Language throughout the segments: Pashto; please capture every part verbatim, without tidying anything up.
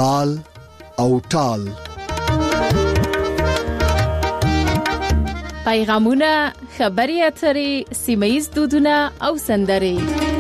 تال او ټال. پیغامونه، خبري اترې، سیمه‌ییز دودونه او سندرې.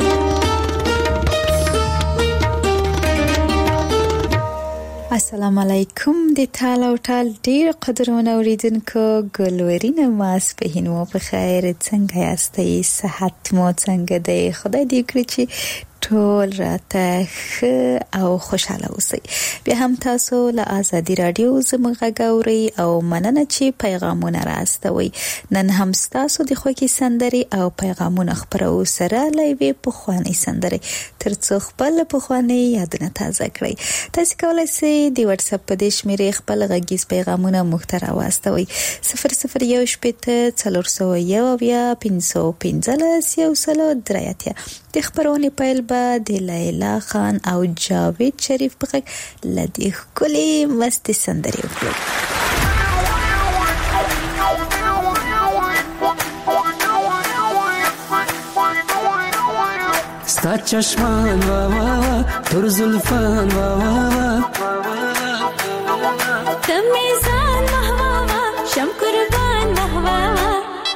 السلام علیکم د تال او ټال ډیر قدرمن اوریدونکو، ګلورین ماس په هینو په خیر، څنګه یاستئ؟ صحت مو څنګه دی؟ خدای دې کړی چې ټول راته ښه او خوشاله اوسئ. بیا هم تاسو له آزادي رادیو زموږ غږ اورئ او مننه چې پیغامونه راستوئ. نن هم تاسو د خوږې سندرې او پیغامونه خپرو سره له یوې پخوانۍ سندرې ترڅو خپل پخوانۍ یادونه تازه کړئ. تاسو کولی شئ د واتس اپ په دې شمېرې خپل غږیز پیغامونه موږ ته راواستوئ. صفر صفر یو شپېته څلور سوه یو اویا پنځه سوه پنځلس یو سل درې اتیا. د خپرونې پیل به د لیلا خان او جاوید شریف په غږ له دې ښکلې مستې سندرې وکړو. ستا چشمان وا وا وا تر زلفان وا وا وا تمیزان وا وا وا شم قربان وا وا وا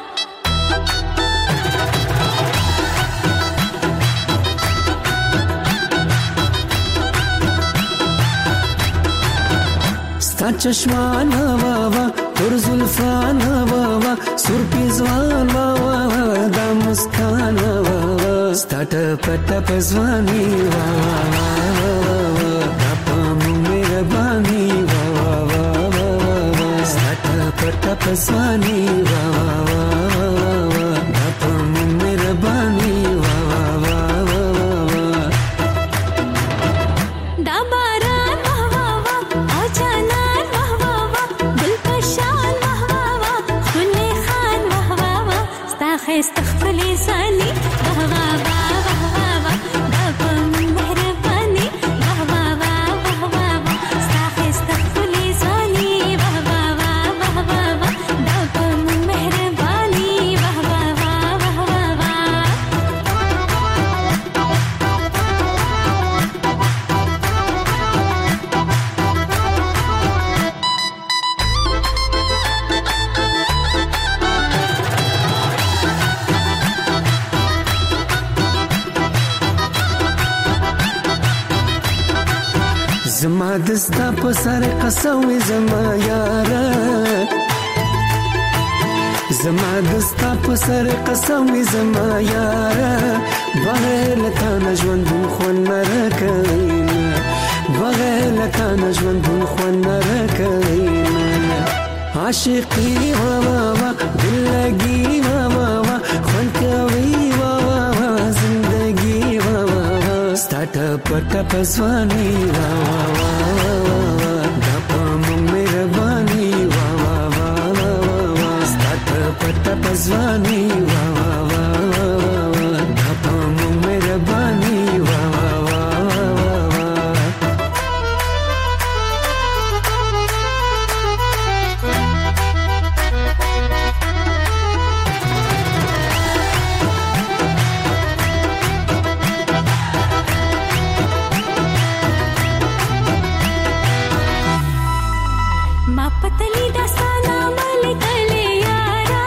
ستا چشمان وا وا تر زلفان وا وا سر پیزوان وا وا دا مسکان وا وا ستا ټپ ټپ ځواني وا وا دا پام مهرباني وا وا ستا ټپ ټپ ځواني وا وا دا پام مهرباني وا وا دا باران وا وا وا او جانان وا وا وا دل پشان وا وا وا خلې خان وا وا وا ستا خسته خپلې ځاني وا وا وا وا وا دا پم مهرباني وا وا وا وا وا ستا خسته خپلې ځاني وا وا وا وا وا دا پم مهرباني وا وا وا وا وا زما دستا په سر قسم زما یاره زما دستا په سر قسم زما یاره بغیر لتا نژوند خون نرکینا بغیر لتا نژوند خون نرکینا عاشقی وا وا وا دلگی وا وا وا خون کوي وا وا وا زندگی وا وا ستا ټپ ټپ ځواني وا وا دا پام مهرباني وا وا ستا ټپ ټپ ځواني وا وا دا پام مهرباني وا وا ما پتلی داستانا ملکلی یارا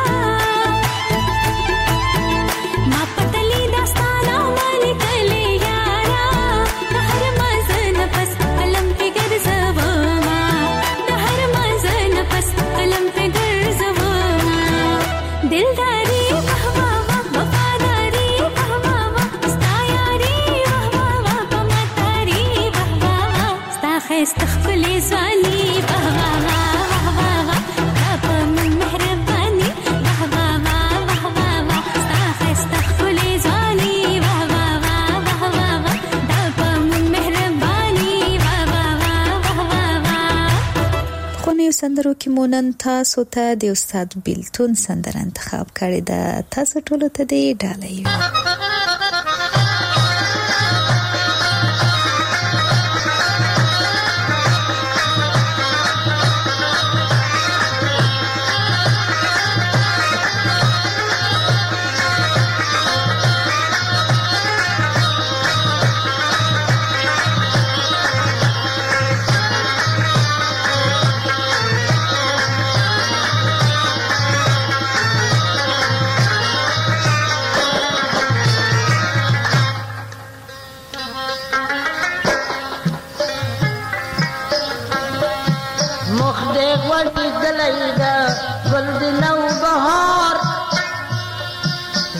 ما پتلی داستانا ملکلی یارا دهر مازن پس قلم پی گرزواما دهر مازن پس قلم پی گرزواما دلداری واه واه واه وفاداری واه واه واه ستا یاری واه واه واه پمتاری واه واه واه ستا خیست خپلی زوانی واه واه واه سندرو کې مونن تاسو ته د استاد بیلتون سندره انتخاب کړې ده. تاسو ټول ته دې ډالۍ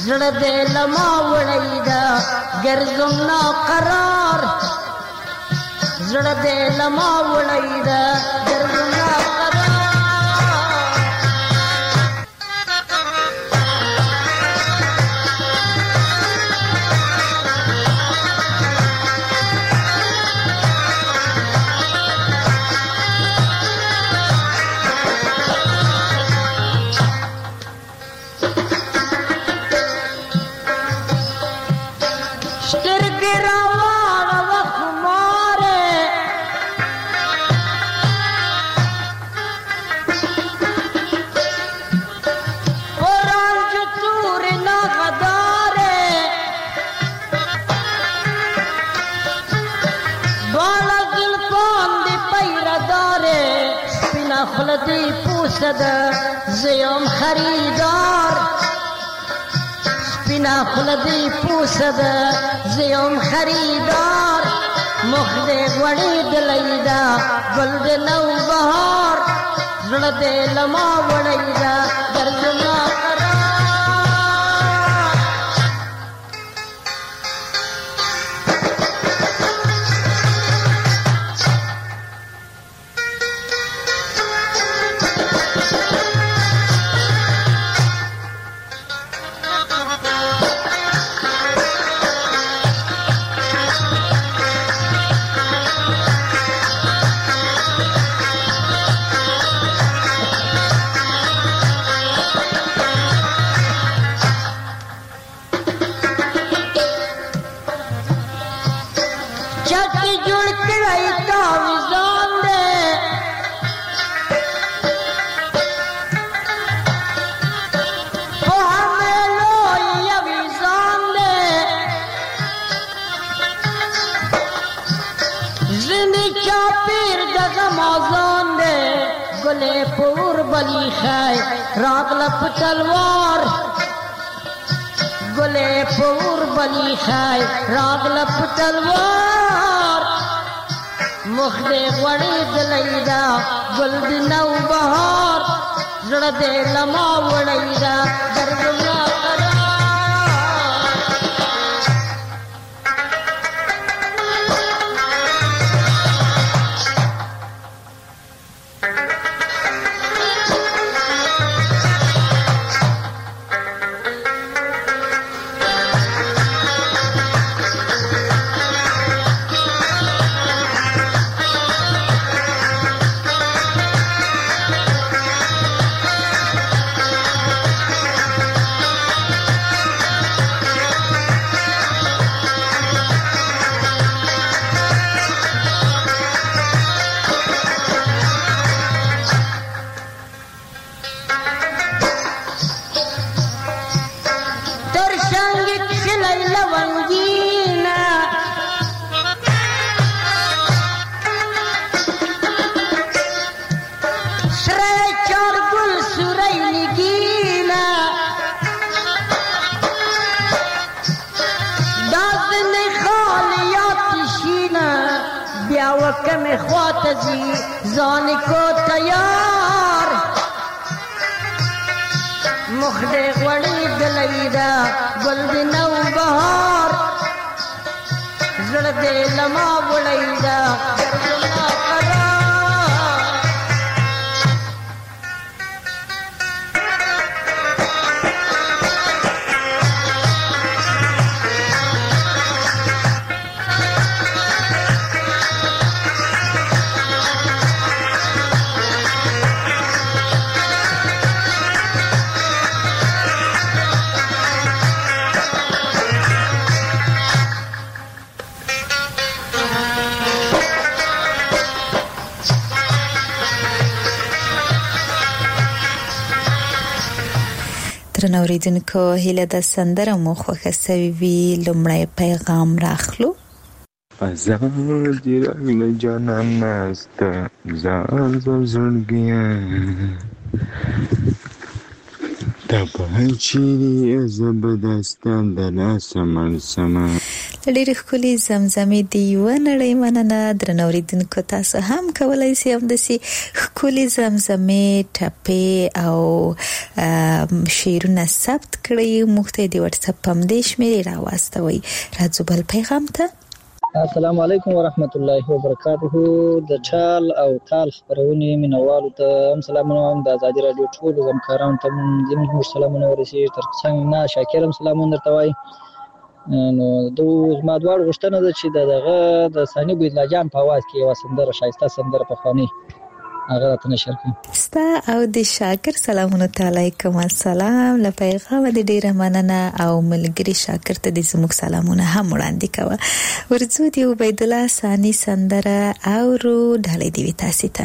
زړه دې لما وړی دا ګرځم نا قرار زړه دې لما وړی دا ګرځم نا خلدی پوسد زیم خریدار سپینا خلدی پوسد زیم خریدار مخد غوڑی دلیدا گلد نو بہار زلد لما وڑیدا درزنا راغل پتلوار گلے پور بلی خای راغل پتلوار مخدے غڑی دلیدا گلد نو بہار زڑد لما وڑیدا درگنا زانی کو تیار مخد غڑی دلیدا گلد نو بہار زرد لما وڑیدا گرگنا قرار درنو اوریدونکو هیله د سندره مو خوښه سوي وي لومړی پیغام راخلو آزاد رنگ جانان است زار زړګیا ته به هر چیرې زه به دا ستا د لاسه مړ سمه. ډېرې ښکلې زمزمې د یوه نړۍ مننه. درنو اورېدونکو تاسو هم کولی شئ همداسې ښکلې زمزمې، ټپې او شعرونه ثبت کړئ، موږ ته یې د وټساپ په همدې شمېرې راواستوئ. راځو بل پیغام ته. السلام علیکم ورحمت الله وبرکاته. د ټال او تال خبرونې مینوالو ته هم سلامونه وایم. د ازادي راډیو ټولو همکارانو ته زموږ سلامونه ورسېږي. تر څنګ نه شاکر هم سلامونه درته وایي. نو دو زما دواړو غوښتنه ده چې دغه د ثاني بویدلا جان په اواز کې یوه سندره، ښایسته سندره پخوانۍ، هغه راته نشر کړي. ستا او د شاکر سلامونه ته علیکم السلام. له پیغامه د ډېره مننه او ملګري شاکر ته د زموږ سلامونه هم وړاندې کوه. ورځو د عبیدالله ثاني سندره اورو، ډالۍ دې وي تاسې ته.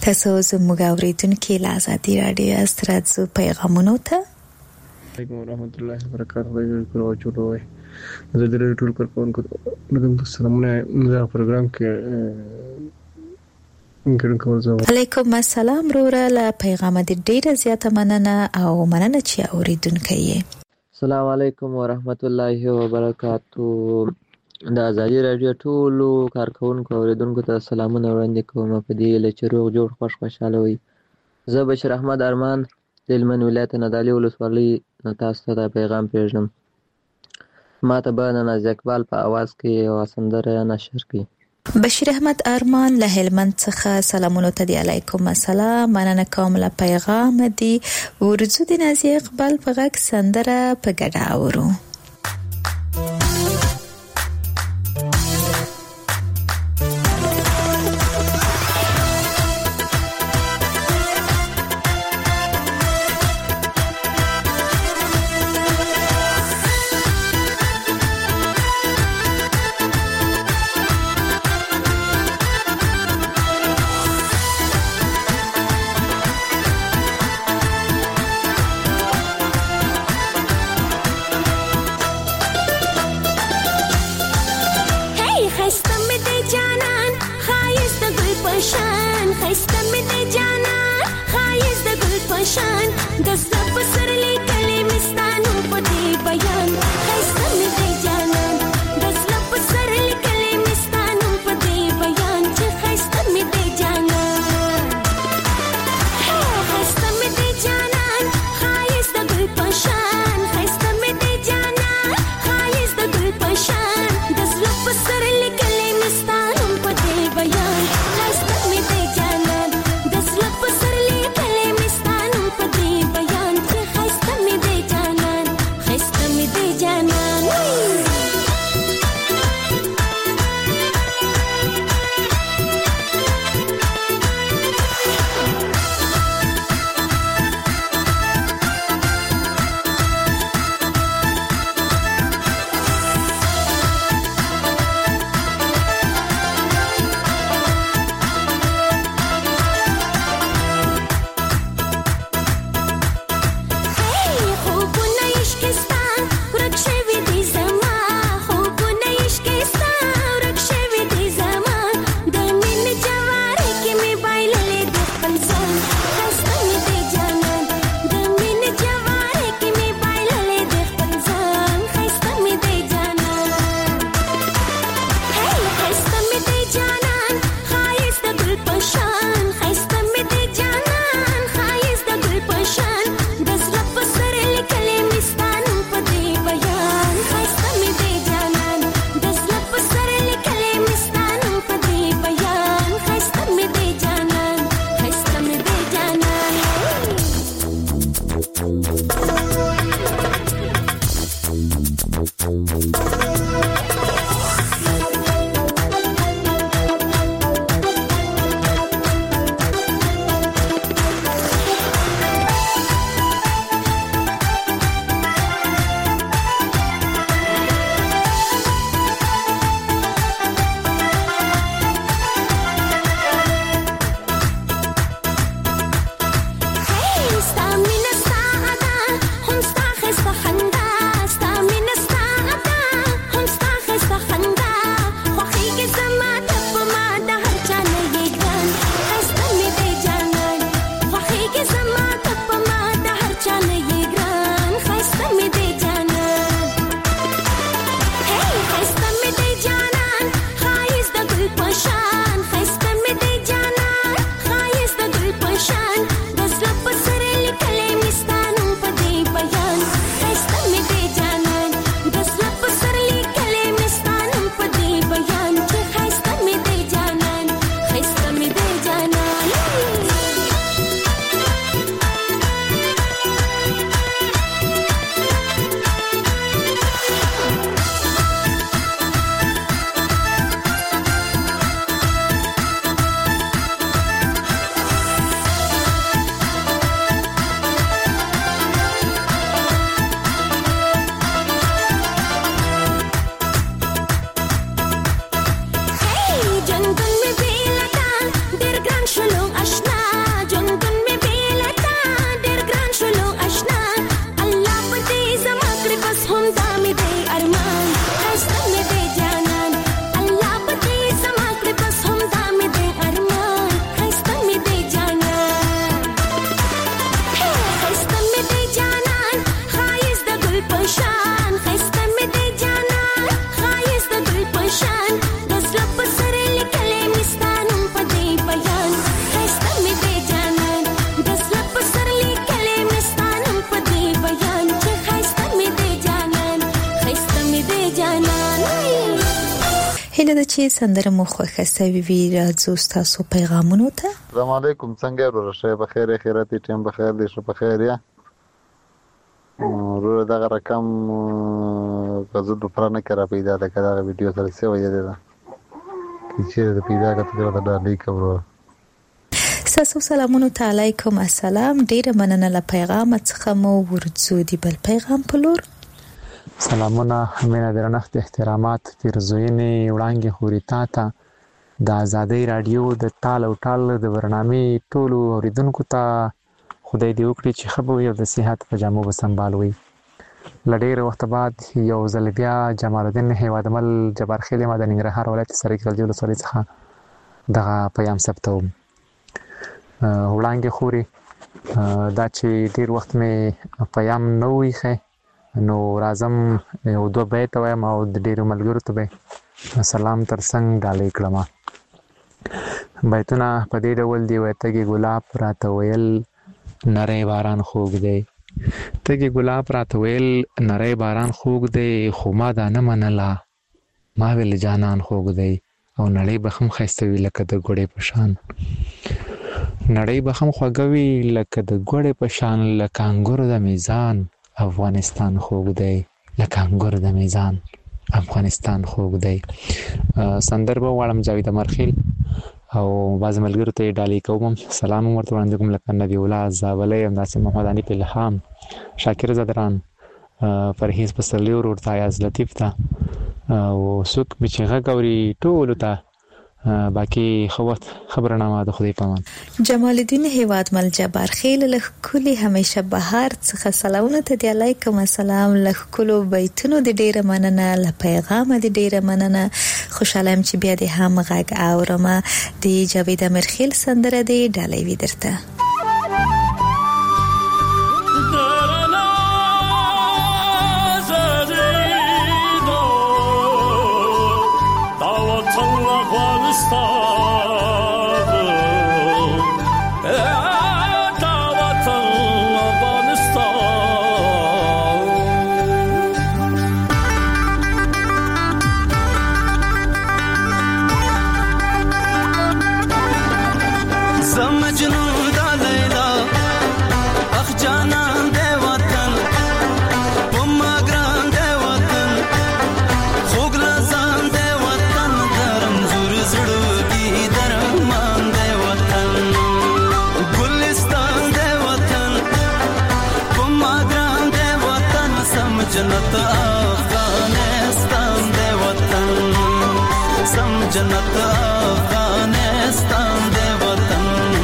تاسو زموږ اوریدونکو له ازادي رادیو استراتزو پیغامونو ته علیکم ورحمۃ اللہ وبرکاتہ کولو چلوي زه د ټول کارکونکو دغه سلامونه د پروګرام کې ګرځم زه علیکم السلام وروره له پیغام د ډیره زیاته مننه او مننه چې اوریدونکو یې السلام علیکم ورحمۃ اللہ وبرکاتہ د ازادي رادیو ټول کارکونکو اوریدونکو ته سلامونه وړاندې کوم په دې لچروغ جوړ خوش خوشاله وي زه بشیر احمد ارمان د هلمند ولایت نادعلي ولسوالۍ نه تاسو ته دا پیغام پرېږدم ما ته به نن از اقبال په اواز کې یوه سندره نشر کړي بشیر احمد ارمان له هلمند څخه سلامونه ته دی علیکم السلام مننه کوم له پیغام دی ورځو د نازي اقبال په غږ سندره په ګډه اورو ده چې سندره مو خوښه سوي وي راځو تاسو پیغامونو ته. السلام علیکم، څنګه ورور شه په خیر خیرات ټیم په خیر دي، شو په خیر یا ورور دغه رقم غزو د پرانه کرا پیدا ده کړه ویډیو سره سی وایي ده چې د پیدا کته د ډالۍ کوو. ساسو سلامونو علیکم السلام، ډیره مننه له پیغام څخه مو ورځو دی بل پیغام په لور. سلامونه، مینه درنښت احترامات پیرزوینې وړاندې خوري تا ته د آزادۍ رادیو د ټال او ټال د برنامې ټولو اوریدونکو ته خدای دې وکړي چې ښه به وي او د صحت په جامو به سنبال وي. له ډېر وخت بعد یو ځل بیا جمال الدین هیوادمل جبارخیل ما د ننګرهار ولایت سرکل جوړ ولسوالۍ څخه دغه پیام ثبتوم. وړاندې خوري دا چې ډېر وخت مې پیام نه ویښی نو راځم یو دوه بیت وایم او د ډېرو ملګرو ته به سلام تر څنګ ډالۍ کړم. بیتونه په دې ډول دي: وایي تږي ګلاب راته ویل نری باران خوږ دی، تږي ګلاب راته ویل نری باران خوږ دی، خو ما دا نه منله ما ویل جانان خوږ دی، او نړۍ به هم ښایسته وي لکه د ګوړې په شان، نړۍ به هم خوږه وي لکه د ګوړې په شان، لکه انګور د میزان افغانستان خوږ دی، لکه انګور د میزان افغانستان خوږ دی. سندر به وغواړم جاوید امرخیل او بعضې ملګرو ته یې ډالۍ کوم. سلام هم ورته وړاندې کوم لکه نبی الله زابلی، همداسې محمد حنیف الهام، شاکر زدران، پرهیز پسرلي ورور ته، ایاز لطیف ته او څوک مې چې غږ اوري ټولو ته باقي ښه وخت خبرنامه د خدای په امان. جمال الدین هیوادمل جبارخیل له ښکلي همیشه بهار څخه سلامونه ته دی. علیکم السلام، له ښکلو بیتونو د ډیره مننه، له پیغامه د ډیره مننه. خوشحاله یم چې بیا د هم غږ اورم. د جاوید امرخیل سندره دی ډالۍ وي درته. जन्नत अफगानिस्तान दे वतन, सम जन्नत अफगानिस्तान दे वतन.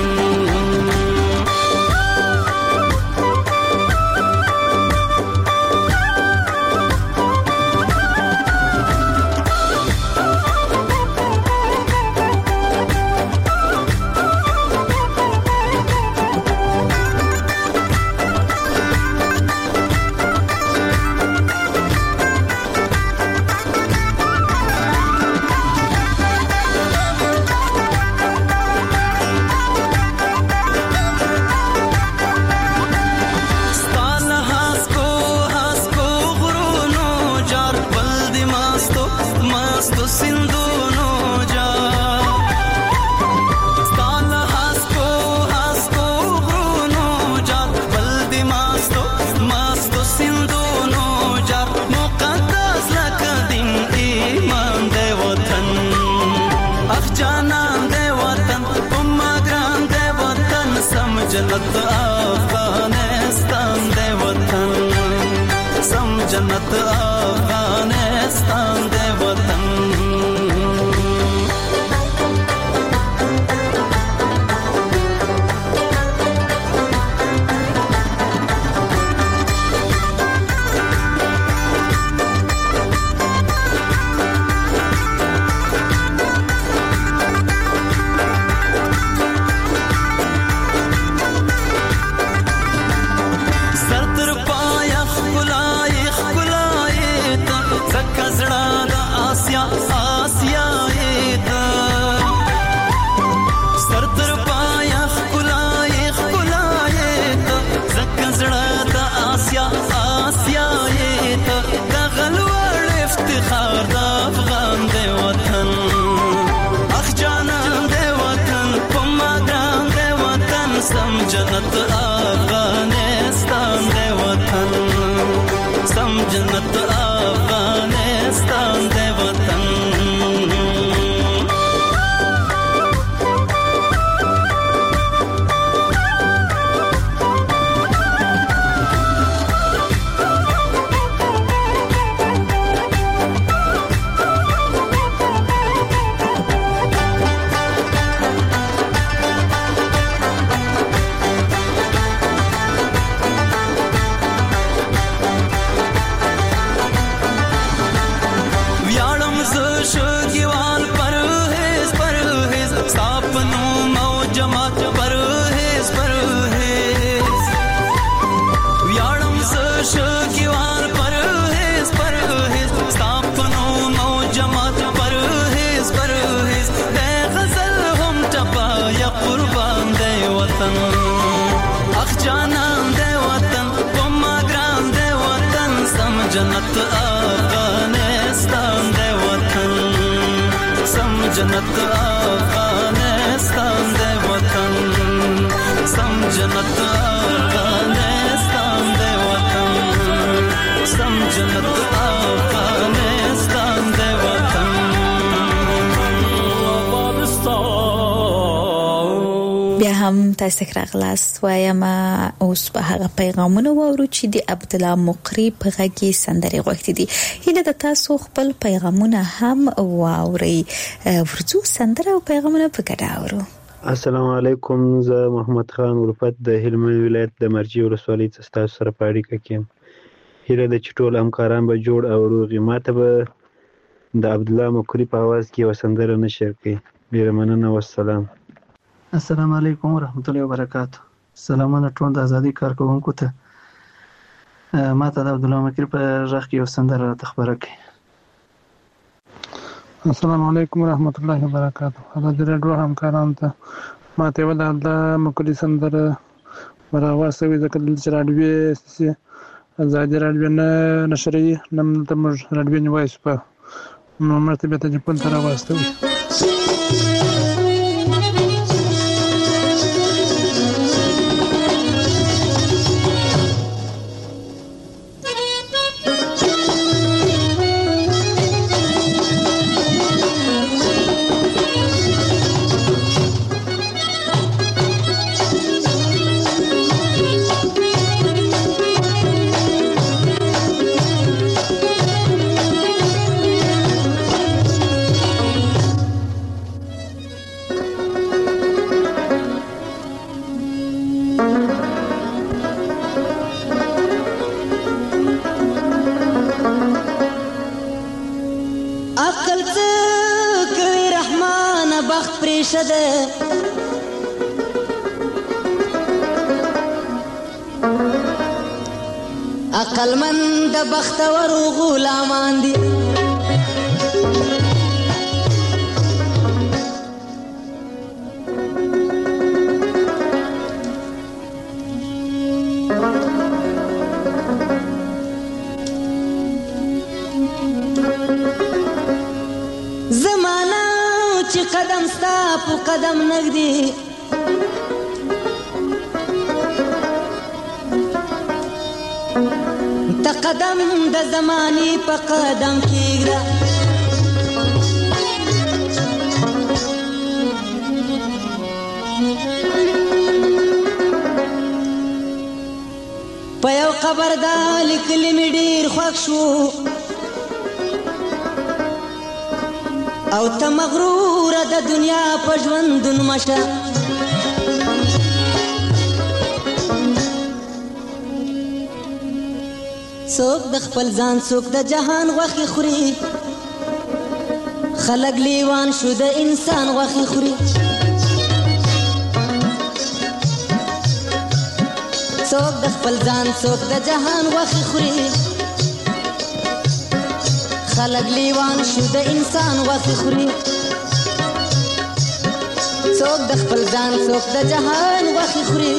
जन्नत अफगानिस्तान दे वतन, सम जन्नत अफगानिस्तान दे वतन. سم جنت افغانستان دی وطن سم جنت افغانستان دی وطن جنت افغانستان دی وطن سم جنت افغانستان دی وطن سم جنت افغانستان دی وطن سم جنت افغانستان دی وطن بیا هم تاسو راغلاست وایم اوس په هغه پیغامونه وورو چې د عبد الله مقری په غږی سندري غوښتي دي هله د تاسو خپل پیغامونه هم واوري ورڅو سندره او پیغامونه په ګډه اورو. السلام علیکم زه محمد خان ولفت د هلمند ولایت د مرجی ولسوالۍ څخه سره پاړی کوم هله د چټول همکاران به جوړ او روغي ماته به د عبد الله مقری په आवाज کې وسندره نشر کړي ډیر مننه والسلام. السلام علیکم ورحمت الله وبرکاتہ. سلامونه ټول د ازادي کارکونکو ته ماته د عبد الله مقری په ژغ کې وسندره تخبره کړي. السلام علیکم ورحمت الله وبرکاتہ. حاضر راډیو همکاران ته ماته ول د مقری سندره ورغواسوي ځکه چې راډیو سي ازادي راډیو نه نشري نم ته موږ راډیو نیوایس په نو مرتبه ته په تر راوستوي. عقل من د بختور غلامان دي زمانہ چې قدم ستا په قدم نږدې قدم د زماني په قدم کېږه په یو قبر دا لیکلي مې ډېر خوښ شو او ته مغروره د دنیا په ژوندون مشه څوک د خپل ځان څوک د جهان غوښې خوري خلک لیوان شو د انسان غوښې خوري څوک د خپل ځان څوک د جهان غوښې خوري خلک لیوان شو د انسان غوښې خوري څوک د خپل ځان څوک د جهان غوښې خوري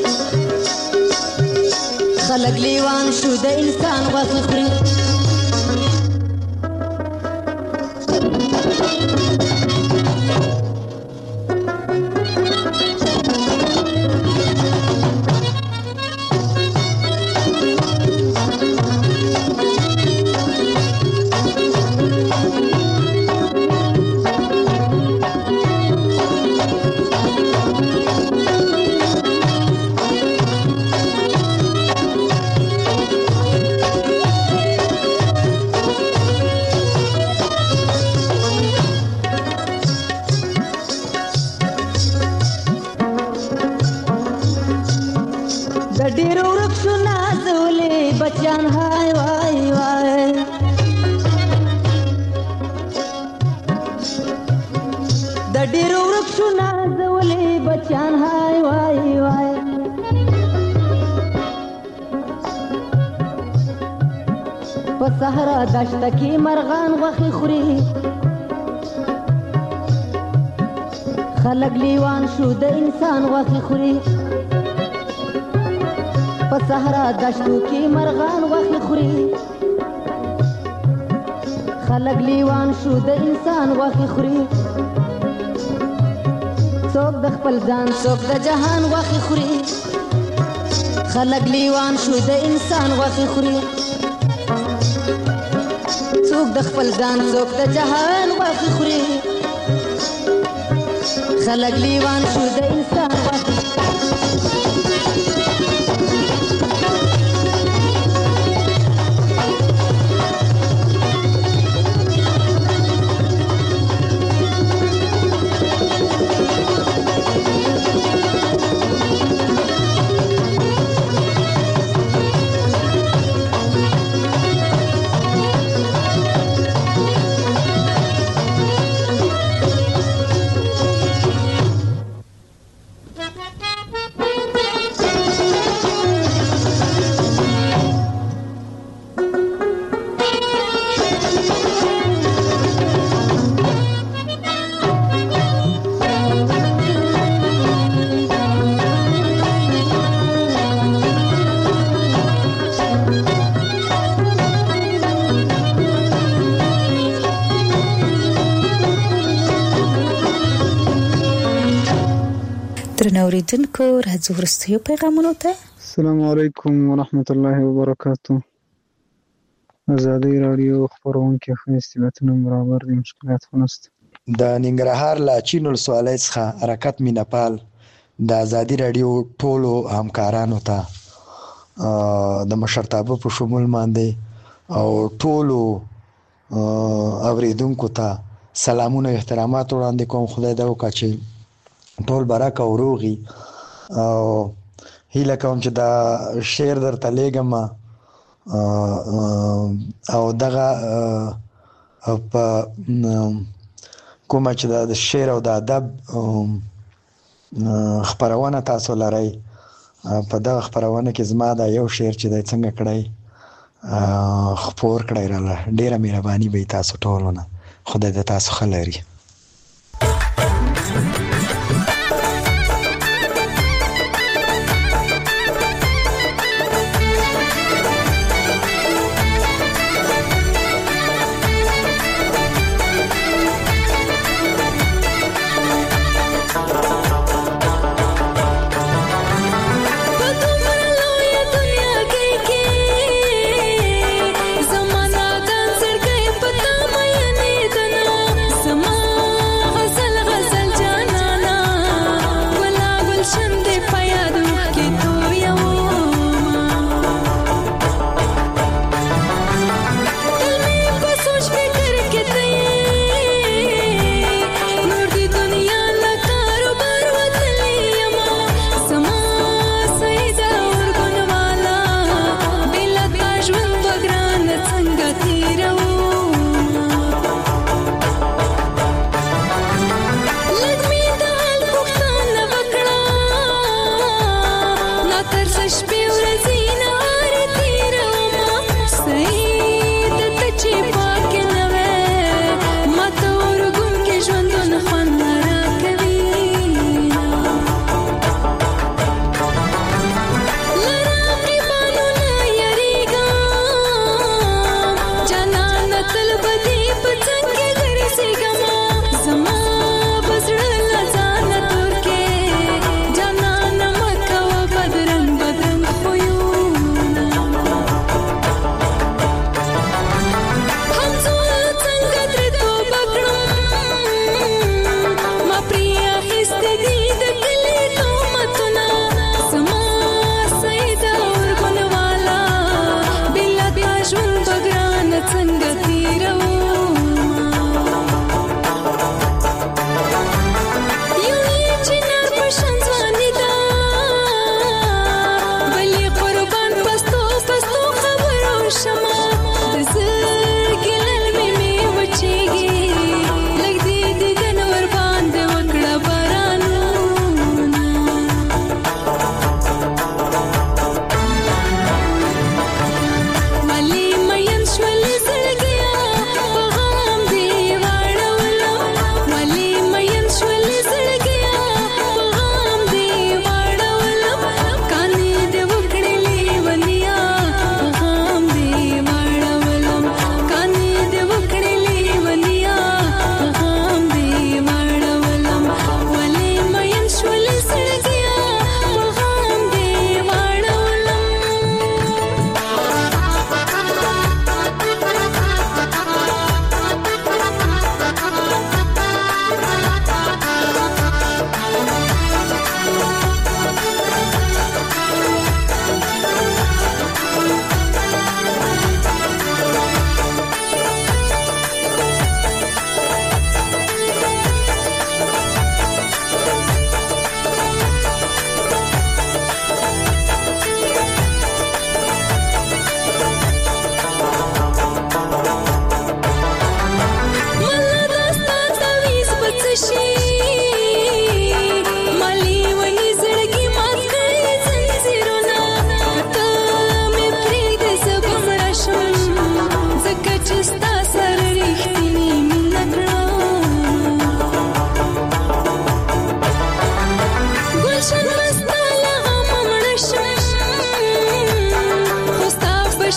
خلق لیوان شو د انسان غوښې خوري ډېرو ورک شو نازولې بچیان هاي وای وای د ډېرو ورک شو نازولې بچیان هاي وای وای په صحرا دشته کې مرغان غوښې خوري خلک لیوان شو د انسان غوښې خوري په صحرا دشتو کې مرغان غوښې خوري خلک لیوان شو د انسان غوښې خوري څوک د خپل ځان څوک د جهان غوښې خوري خلک لیوان شو د انسان غوښې خوري څوک د خپل ځان څوک د جهان غوښې خوري خلک لیوان شو د انسان غوښې اوریدونکو راځو وروستیو پیغامونو ته. السلام علیکم ورحمت الله وبرکاتو. ازادي رادیو خبرونکي خو استعدادونه برابر دي، مشکلات خو نشته. د ننګرهار لا چین ولسوالۍ څخه حرکت مینپال د ازادي رادیو ټولو همکارانو ته د مشرتابه په شمول باندې او ټولو اوریدونکو ته سلامونه احترامات وړاندې کوم. خدای دا وکړي چې ټول برک او روغي او هیله کوم چې دا شعر درته لېږم او دغه په کومه چې د شعر او د ادب خبرونه تاسو لرئ، په دغه خبرونه کې زما دا یو شعر چې د څنګه کړی خپور کړی راله. ډیره مهرباني به تاسو ټولونه. خدای دې تاسو ښه لري. Sama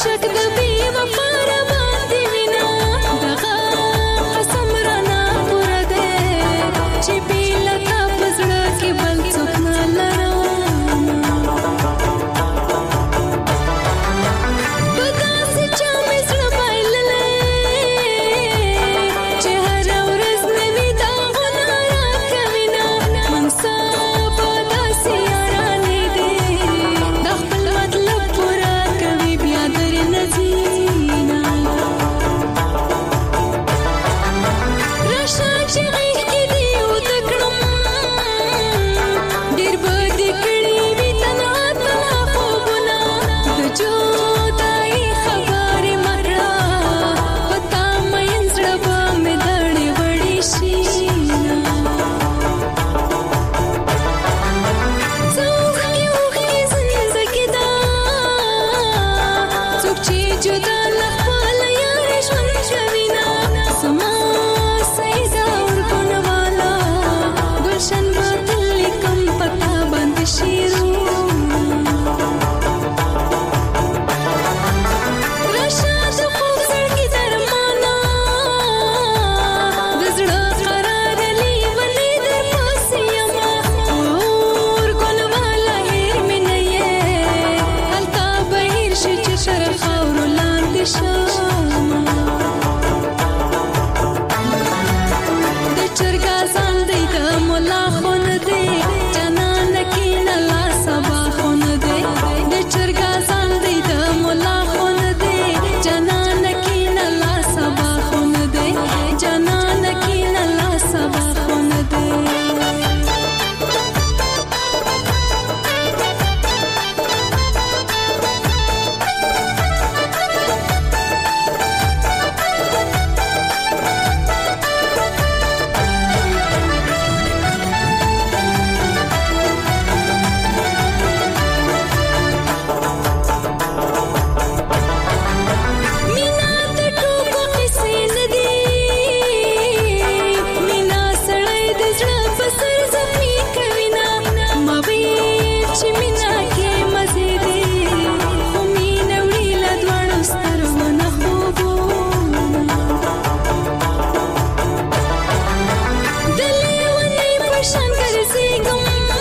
شک د بې وفا را باندې وینا دغه قسم رانا پوره دی چې بې له تا په زړه کې بل څوک نه لرم په داسې چا مې زړه بایللی چې هره ورځ نوي داغونه راکوینه منصه په داسې یارانې دی د خپل مطلب پوره کوي بیا درې نه ځینه راشه چې غېږ کې دې اوده کړم ډېر به دې کړي وي تنها تنها خوبونه د جدایي خبرې مه کړه په تا مین زړه به مې دړې وړې شي څه اوښکې اوښکې زندګي ده څوک چې جدا له خپل یاره ژوند کوینه زما سیده ورکون والا ګلشن به تل لیکم په تا باندې شعرونه راشه د خوب زړګي درمانه د زړه قرار لیونی در پسې یمه اور ګل والا هېر مې نه یې هلته به هېر شي چې تر خاورو لاندې شم د چرګا ځان دی د ملا خون دی جانانه کینه لا سبا خون دی د چرګا ځان دی د ملا خون دی جانانه کینه لا سبا خون دی جانانه کینه لا سبا خون دی مینا د ټوکو قصې نه دي مینا سړی د زړه په سر زخمي کوینه ما ویل چې مینا کې مزې دي خو مینه وړي له دواړو سترګو نه خوبونه د لیونۍ په شان ګرځېږم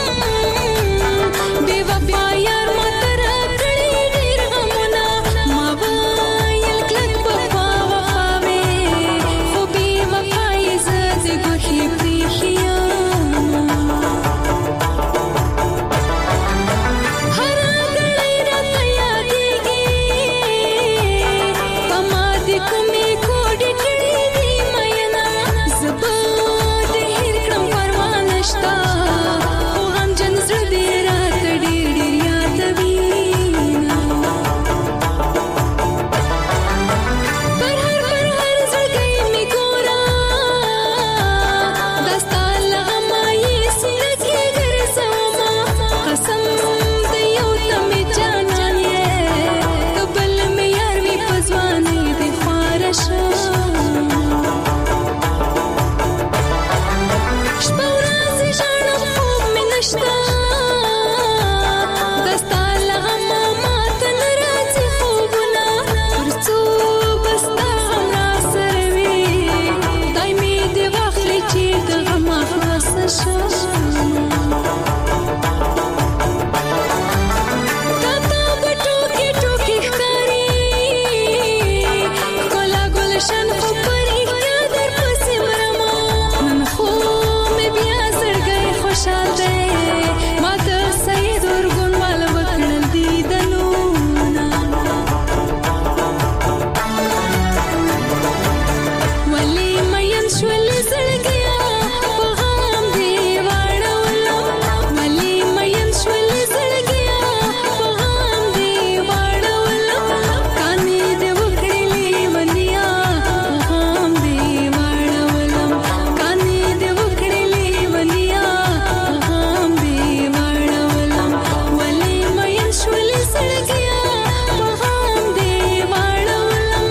بې وفا یار ماته راکړي ډېر غمونه ما ویل کلک وفا وفا وې خو بې وفا یې زه د ګوښې پرېښې یم هره ګړۍ راته یادېږي په ما دې کومې کوډې کړې دي مینه زه به دې هېر کړم پروا نشته خو غمجن زړه دې راته ډېر ډېر یادوینه پر هر پر هر زړګی مې ګوره دا ستا له غمه یې سینه کې ګرځومه قسم د یو تمې جانان یې که بل مې یار وي په ځوانۍ دې خواره شم شپه ورځ ژاړم خوب مې نشته دا ستا له غمه ماته نه راځي خوبونه تر څو به ستا غم راسره وي خدای مې دې واخلي چې د غمه خلاصه شم تا ته به ټوکې ټوکې ښکاري ښکلا ګلشن خو په رښتیا درپسې مرمه نن خو مې بیا زړګی خوشحال دی ما د سید ورګون والا وکړل دیدنونه ولې مین شولې زړګیا په غم دې واړولم ولې مین شولې زړګیا په غم دې واړولم کانې دې وکړې لیونیا په غم دې واړولم کانې دې وکړې لیونیا په غم دې واړولم ولې مین شولې زړګیا په غم دې واړولم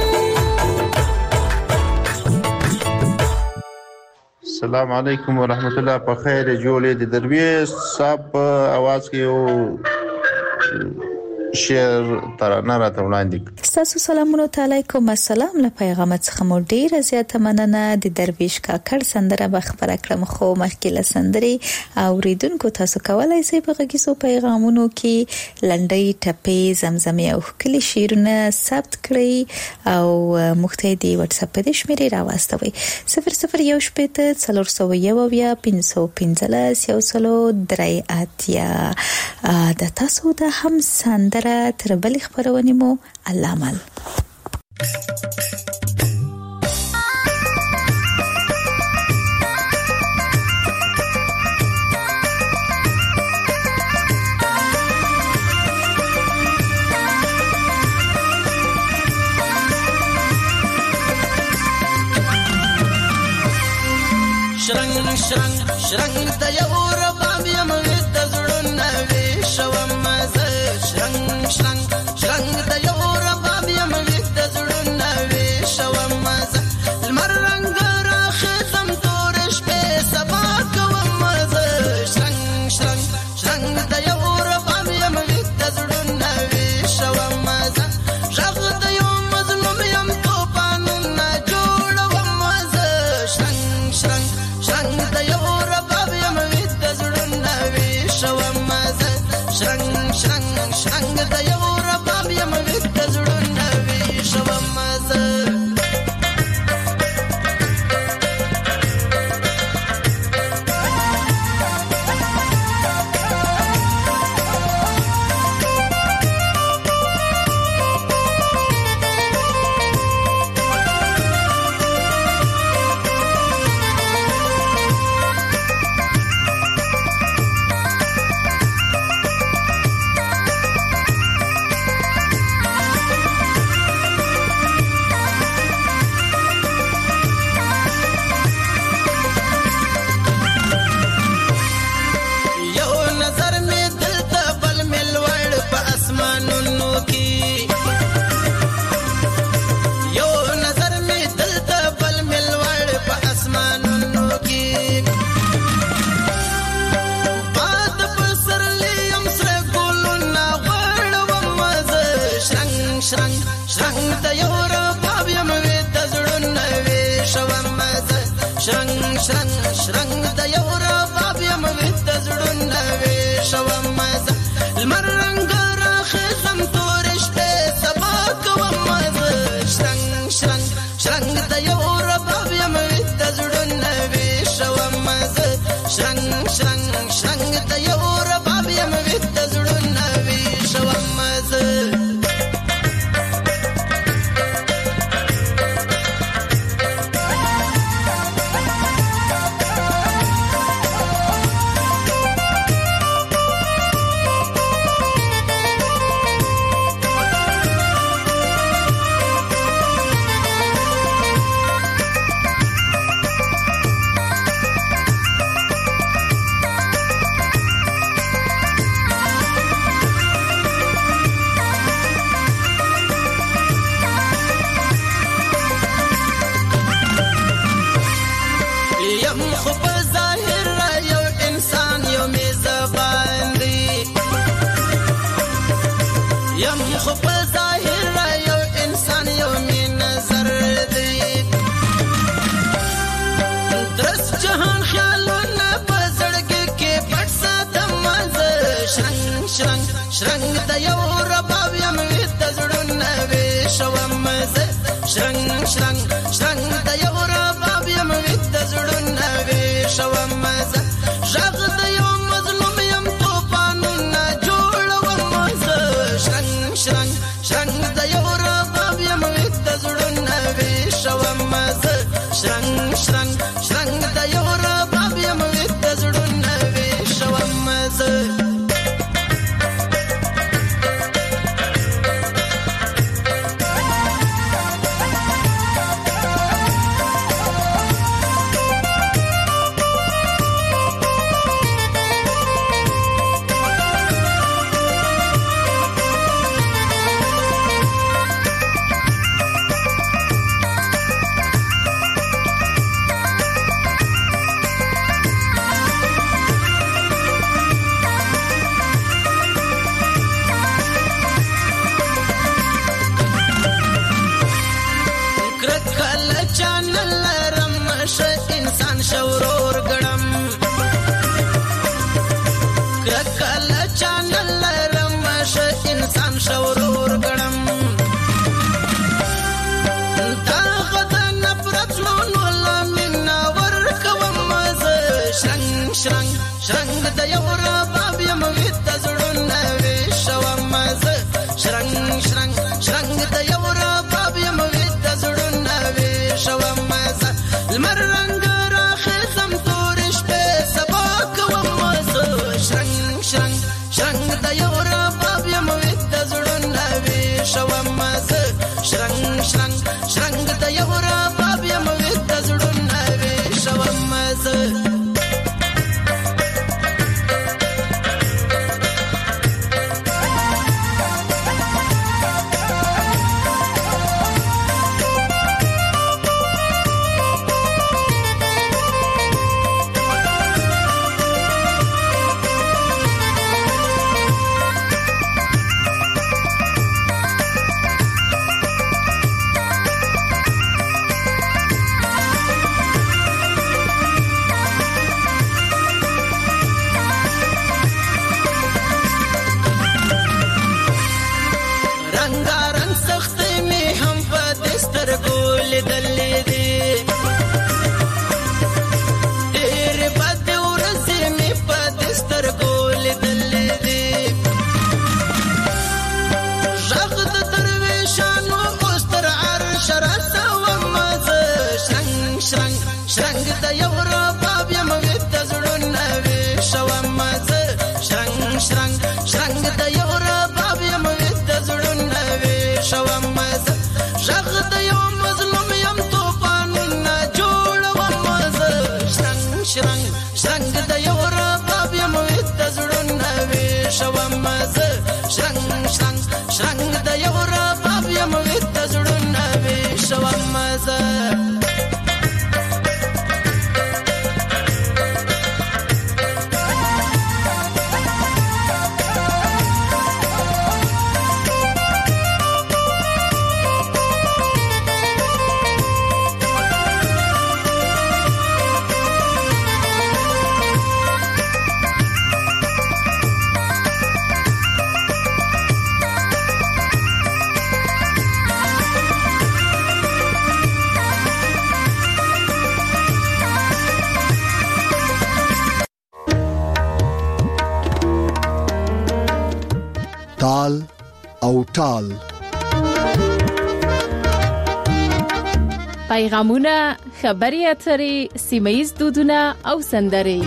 السلام علیکم ورحمت الله په خیر جوړې د درویش صاحب په आवाज کې یو شعر ترانه راته وړاندې کړ. ستاسو سلامونه تعالی کوم السلام له پیغام څخه مو ډیره زیاته مننه. د درویش کاکړ سندره به خبره کړم خو مخکې له سندرې اوریدونکو تاسو کولای شئ په غږیزو پیغامونو کې لنډۍ ټپې زمزمې او ښکلي شعرونه ثبت کړئ او موږ ته د واتس اپ په شمیرې راوستوئ صفر صفر یو شپېته څلور سوه یو اویا پنځه سوه پنځلس یو سلو درې اتیا. د تاسو د هم سندره تر بلې خبرونې مو الله مل. شرنګ شرنګ شرنګ د یو رباب یم د زړونو وې شوم مزه شرنګ شرنګ شرنګ د یو رباب یم د زړونو وې شوم مزه لمر رنگ راخزم تور شپه سبا کوم مزه شرنګ شرنګ شرنګ د یو رباب یم د زړونو وې شوم مزه ژغ د یو مظلوم یم توپانونه جوړوم مزه شرنګ شرنګ شرنګ د یو رباب یم د زړونو وې شوم مزه شرنګ شرنګ شرنګ د یو رباب یم د زړونو وې شوم مزه. شرنګ شرنګ شرنګ د یو رباب یم د زړونو وې شوم مزه لمر رنګ راخزم تور شپه سبا کوم مزه شرنګ شرنګ شرنګ د یو رباب یم د زړونو وې شوم مزه شرنګ شرنګ شرنګ د یو رباب یم د زړونو وې شوم مزه. شرنګ د یو رباب یم د زړونو وې شوم مزه شرنګ شرنګ شرنګ د یو رباب یم د زړونو وې شوم مزه ژغ د یو مظلوم یم توپانونه جوړوم مزه شرنګ شرنګ شرنګ د یو رباب یم د زړونو وې شوم مزه شرنګ شرنګ شرنګ د یو رباب یم د زړونو وې شوم مزه. رباب یم وید د زړونه ویشوم زه شرنګ شرنګ شرنګ د یو رباب یم وید د زړونه ویشوم زه لمر رنګ راخیزم تورې شپې سبا کوم زه شرنګ شرنګ شرنګ د یو رباب یم وید د زړونه ویشوم زه شرنګ شرنګ شرنګ د یو رباب یم وید د زړونه ویشوم زه تال او ټال پیغامونه، خبري اترې، سیمه‌ییز دودونه او سندرې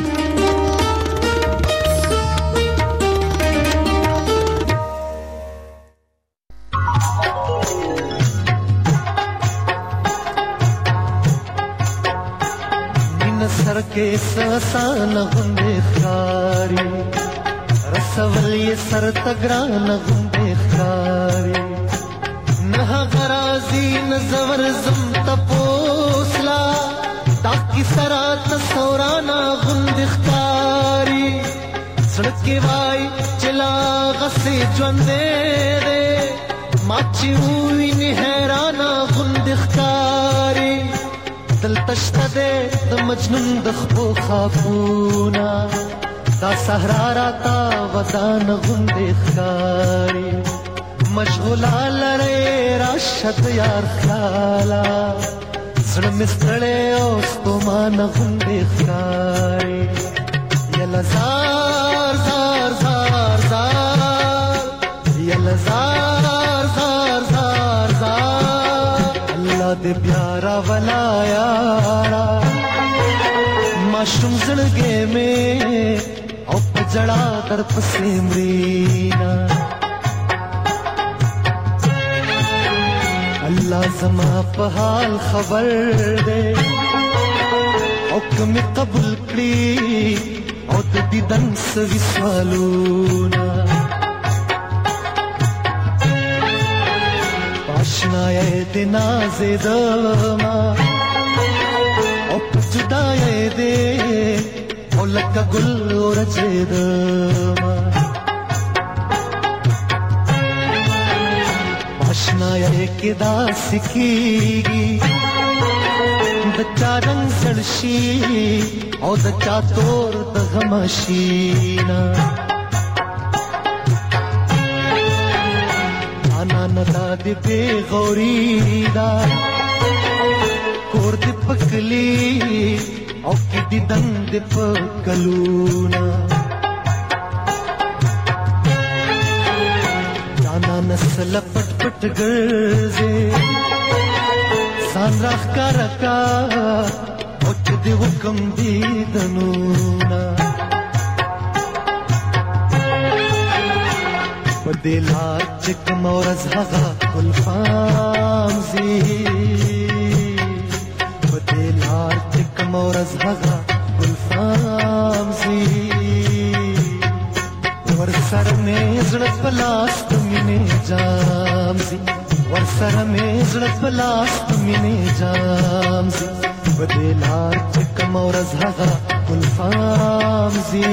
سر کې سسان غوندې ښکاري رسول یې سر تګران غوندې ښکاري نه غرازي نه زور زم تپوسلا تاکي سرا تصورانا غوندې ښکاري سړک وای چلا غسه ژوندې دې ماچي وې نه حیرانا غوندې ښکاري دل تشته دې د مجنون د خپو خاپونا دا صحرا راتا ودان غوندې ښکاري مشغوله لرې راشد یار خیالا زړه مې ستړی او ستومانه غوندې ښکاري یله زار زار زار زار یله زار زار زار زار الله دې پیارا ولا یارا ماشوم زړګې مې او په جړا در پسې مرینا الله زما په حال خبر دې او کومې قبول کړي او د دیدن سوي سوالونه آشنای دې نازېدما او په جدای دې او لکه ګل ورځېدما آشنای کې داسې کېږي د چا رنګ سړ شي او د چا تور د غم شينا انا ندا دې بې غوري دا کور دې پکلی او کې دې دند دې پکلونا سلا پټ پټ ګرځې سان راخ کارکا او چې دی حکم دی دنونا په دلار چې کوم ورځ هغه ګلفام زی په دلار چې کوم ورځ هغه ګلفام زی ور سره مې زړه په لاس مینې جام زی ور سره مې زړه په لاس مینې جام زی په دلار چې کوم ورځ هغه ګلفام زی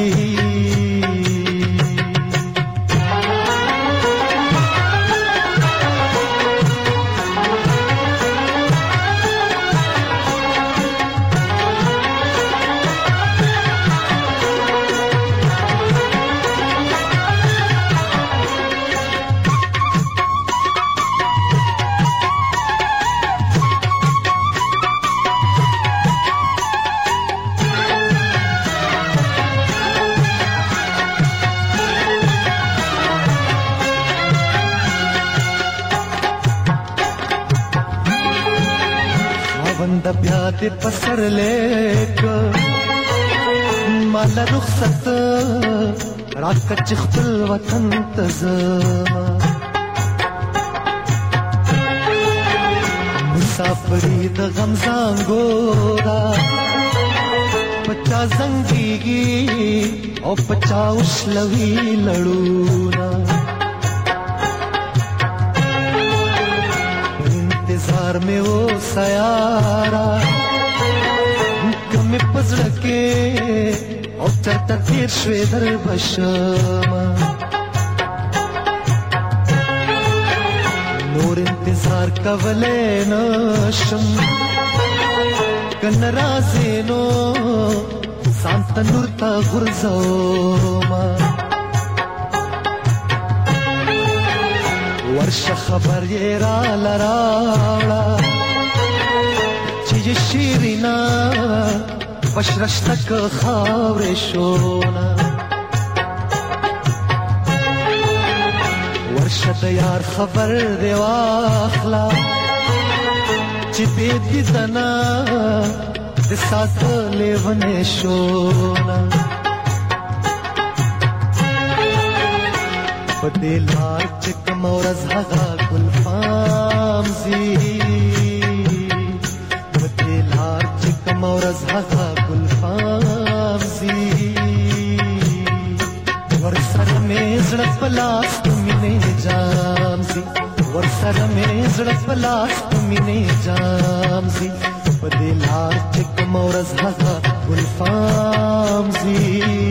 د بیا دې پسر لیک مال رخصت راکچ خپل وطن ته زما مسافری د غم زنګورا پچا زنګيږي او پچا وشلوي لړونا انتظار میں وہ سیارا کمی پزڑکے او چرتا تیر شوی در بشما نور انتظار کولے نشم کن رازینو سانتا نورتا غرزوما ورشه خبر یې را لراړه چې شیرینا بشرشتک خاورې شونا ورشه د یار خبر دی واخلا چې دې دیدنا د ساتلې ونې شونا په دې لار چې کوم ورځ هغه ګلفام زی په دې لار چې کوم ورځ هغه ګلفام زی ور سره مې زړه په لاس مینې جام زی ور سره مې زړه په لاس مینې جام زی په دې لار چې کوم ورځ هغه ګلفام زی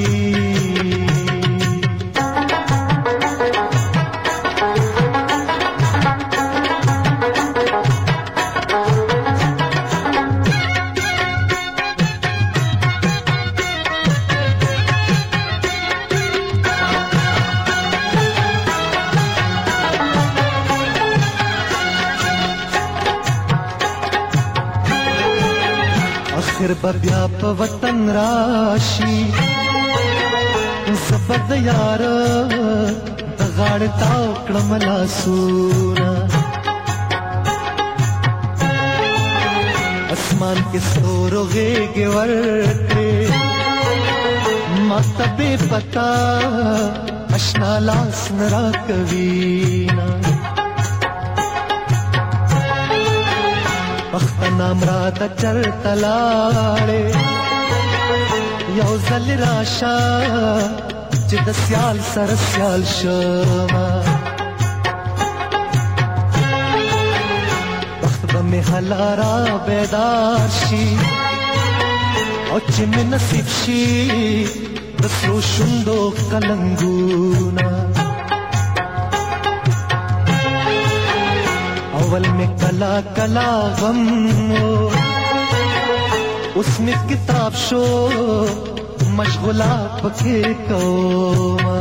آخر بیا په وطن راشي زبر د یار د غاړې تاو کړم لاسونه اسمان کې ستورو غېږې ورکړې ما ته بې پتا اشنا لاس نه راکوينا نام را د چرته لاړې یو ځل راشه چې د سیال سره سیال شمه وخت به مې هلا را بیدار شي او چې مې نصیب شي د سرو شونډو کلنګونه اول میں کلا کلا غم اس میں کتاب شو مشغولا پکے کوما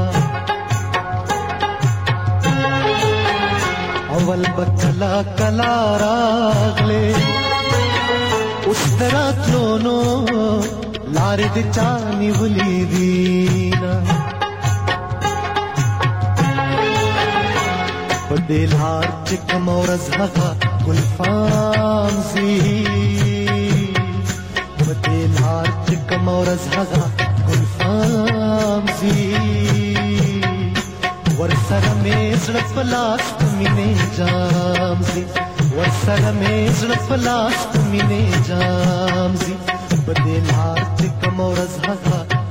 اول بکلا کلا راغلے اس طرح تلونو لارے دے چانی ولی دینا دې لار چې کوم ورځ هغه ګلفام زی په دې لار چې کوم ورځ هغه ګلفام زی ورسره مې زړه په لاس مینې جام زی ورسره مې زړه په لاس مینې جام زی په دې لار چې کوم ورځ هغه